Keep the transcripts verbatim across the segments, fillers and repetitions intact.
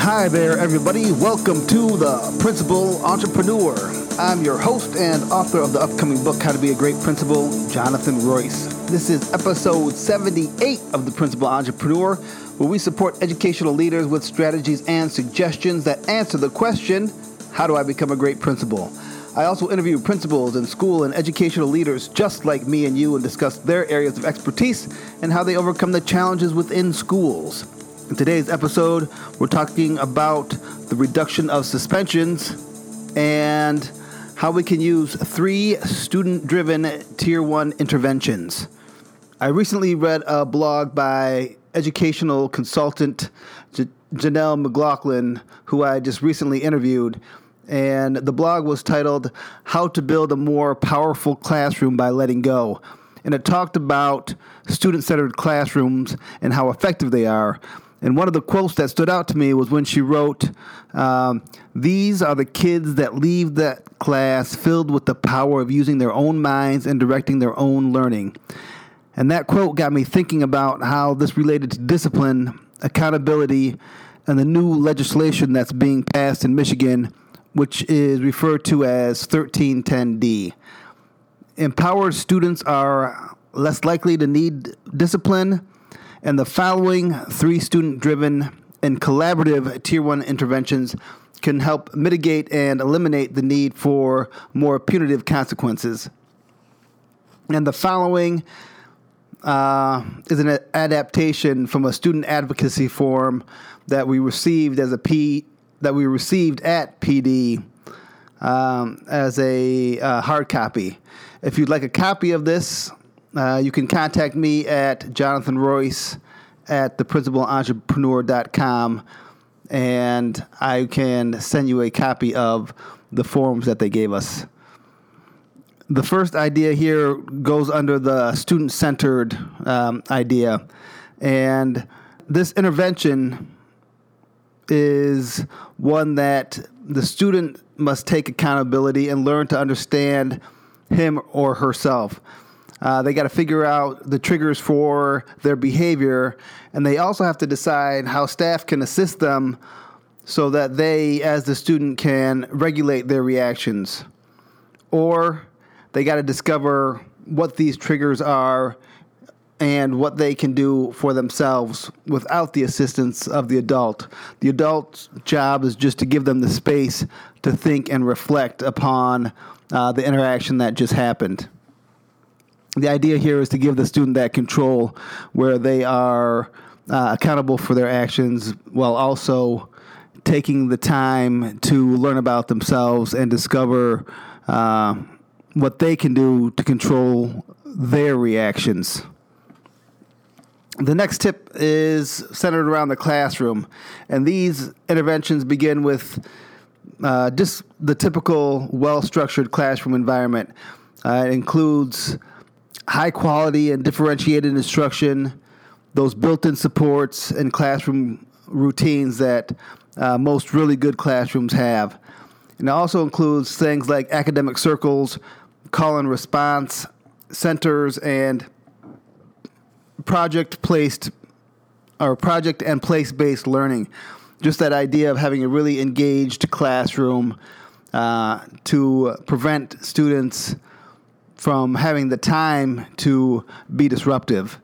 Hi there, everybody. Welcome to The Principal Entrepreneur. I'm your host and author of the upcoming book, How to Be a Great Principal, Jonathan Royce. This is episode seventy-eight of The Principal Entrepreneur, where we support educational leaders with strategies and suggestions that answer the question, how do I become a great principal? I also interview principals and school and educational leaders just like me and you and discuss their areas of expertise and how they overcome the challenges within schools. In today's episode, we're talking about the reduction of suspensions and how we can use three student-driven Tier one interventions. I recently read a blog by educational consultant J- Janelle McLaughlin, who I just recently interviewed, and the blog was titled, How to Build a More Powerful Classroom by Letting Go. And it talked about student-centered classrooms and how effective they are. And one of the quotes that stood out to me was when she wrote, um, these are the kids that leave that class filled with the power of using their own minds and directing their own learning. And that quote got me thinking about how this related to discipline, accountability, and the new legislation that's being passed in Michigan, which is referred to as thirteen ten D. Empowered students are less likely to need discipline, and the following three student-driven and collaborative Tier one interventions can help mitigate and eliminate the need for more punitive consequences. And the following uh, is an adaptation from a student advocacy form that we received as a P that we received at P D um, as a uh, hard copy. If you'd like a copy of this, Uh, you can contact me at Jonathan Royce at the principal entrepreneur dot com, and I can send you a copy of the forms that they gave us. The first idea here goes under the student-centered um, idea, and this intervention is one that the student must take accountability and learn to understand him or herself. Uh, they got to figure out the triggers for their behavior, and they also have to decide how staff can assist them so that they, as the student, can regulate their reactions. Or they got to discover what these triggers are and what they can do for themselves without the assistance of the adult. The adult's job is just to give them the space to think and reflect upon uh, the interaction that just happened. The idea here is to give the student that control where they are uh, accountable for their actions while also taking the time to learn about themselves and discover uh, what they can do to control their reactions. The next tip is centered around the classroom, and these interventions begin with uh, just the typical well-structured classroom environment. Uh, it includes high quality and differentiated instruction, those built-in supports and classroom routines that uh, most really good classrooms have. And it also includes things like academic circles, call and response centers, and project-placed or project and place-based learning. Just that idea of having a really engaged classroom uh, to prevent students from having the time to be disruptive.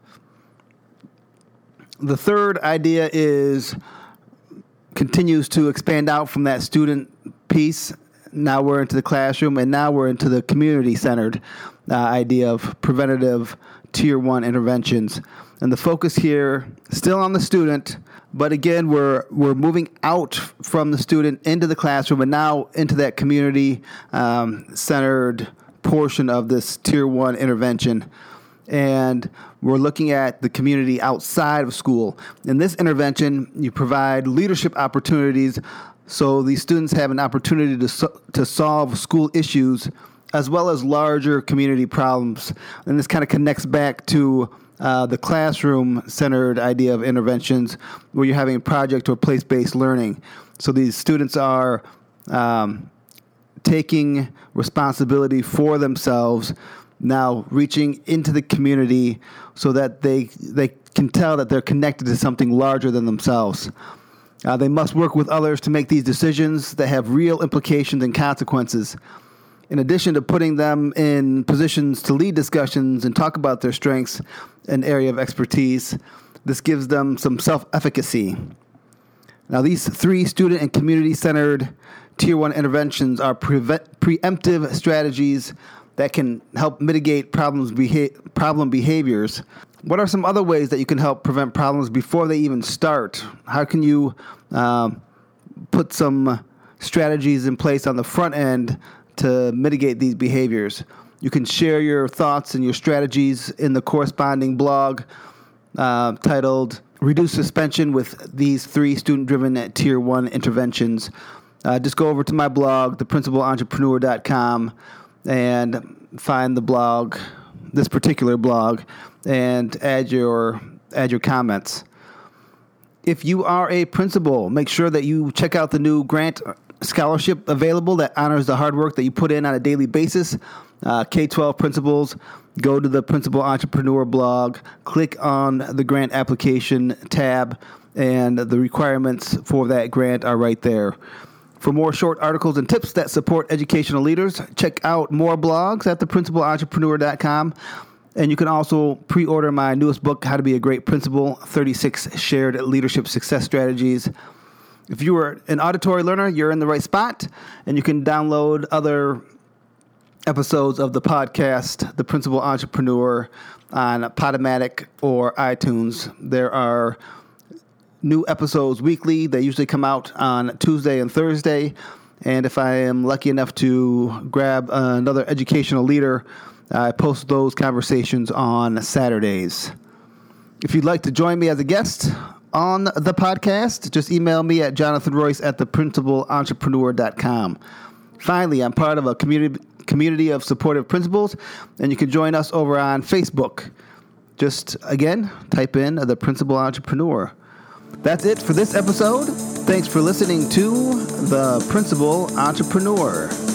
The third idea is continues to expand out from that student piece. Now we're into the classroom, and now we're into the community-centered uh, idea of preventative Tier one interventions. And the focus here still on the student, but again, we're we're moving out from the student into the classroom and now into that community-centered um, portion of this Tier one intervention, and we're looking at the community outside of school. In this intervention, you provide leadership opportunities so these students have an opportunity to so, to solve school issues as well as larger community problems. And this kind of connects back to uh, the classroom-centered idea of interventions where you're having project or place-based learning. So these students are um, taking responsibility for themselves, now reaching into the community so that they they can tell that they're connected to something larger than themselves. Uh, they must work with others to make these decisions that have real implications and consequences. In addition to putting them in positions to lead discussions and talk about their strengths and area of expertise, this gives them some self-efficacy. Now, these three student and community-centered Tier one interventions are prevent- preemptive strategies that can help mitigate problems beha- problem behaviors. What are some other ways that you can help prevent problems before they even start? How can you uh, put some strategies in place on the front end to mitigate these behaviors? You can share your thoughts and your strategies in the corresponding blog uh, titled Reduce Suspension with these three student-driven Tier one interventions. Uh, just go over to my blog, the principal entrepreneur dot com, and find the blog, this particular blog, and add your add your comments. If you are a principal, make sure that you check out the new grant scholarship available that honors the hard work that you put in on a daily basis. Uh, K twelve principals, go to the Principal Entrepreneur blog, click on the grant application tab, and the requirements for that grant are right there. For more short articles and tips that support educational leaders, check out more blogs at the principal entrepreneur dot com. And you can also pre-order my newest book, How to Be a Great Principal, thirty-six Shared Leadership Success Strategies. If you are an auditory learner, you're in the right spot, and you can download other episodes of the podcast, The Principal Entrepreneur, on Podomatic or iTunes. There are new episodes weekly. They usually come out on Tuesday and Thursday. And if I am lucky enough to grab another educational leader, I post those conversations on Saturdays. If you'd like to join me as a guest on the podcast, just email me at jonathan royce at the principal entrepreneur dot com. Finally, I'm part of a community community of supportive principals, and you can join us over on Facebook. Just, again, type in The Principal Entrepreneur. That's it for this episode. Thanks for listening to The Principal Entrepreneur.